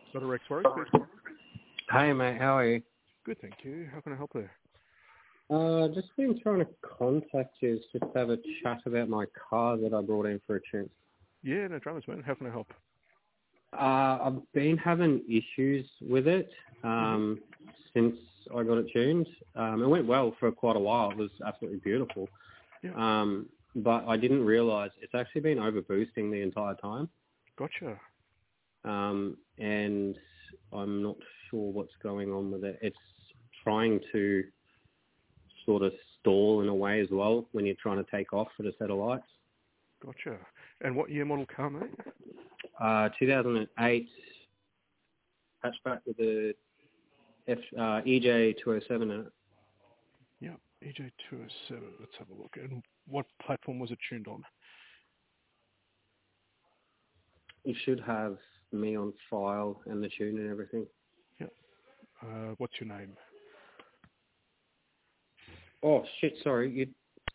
Got a Rex Warwick, please. Hey mate, how are you? Good, thank you. How can I help there? Just been trying to contact you just to have a chat about my car that I brought in for a tune. Yeah, no dramas, man. How can I help? I've been having issues with it since I got it tuned. It went well for quite a while. It was absolutely beautiful. Yeah. But I didn't realise it's actually been overboosting the entire time. Gotcha. And I'm not sure what's going on with it. It's trying to sort of stall in a way as well when you're trying to take off for the set of lights. Gotcha. And what year model car, mate? 2008 hatchback with the EJ207 in it. Yeah, EJ207. Let's have a look. And what platform was it tuned on? You should have me on file and the tune and everything. Yeah. What's your name? Oh shit! Sorry,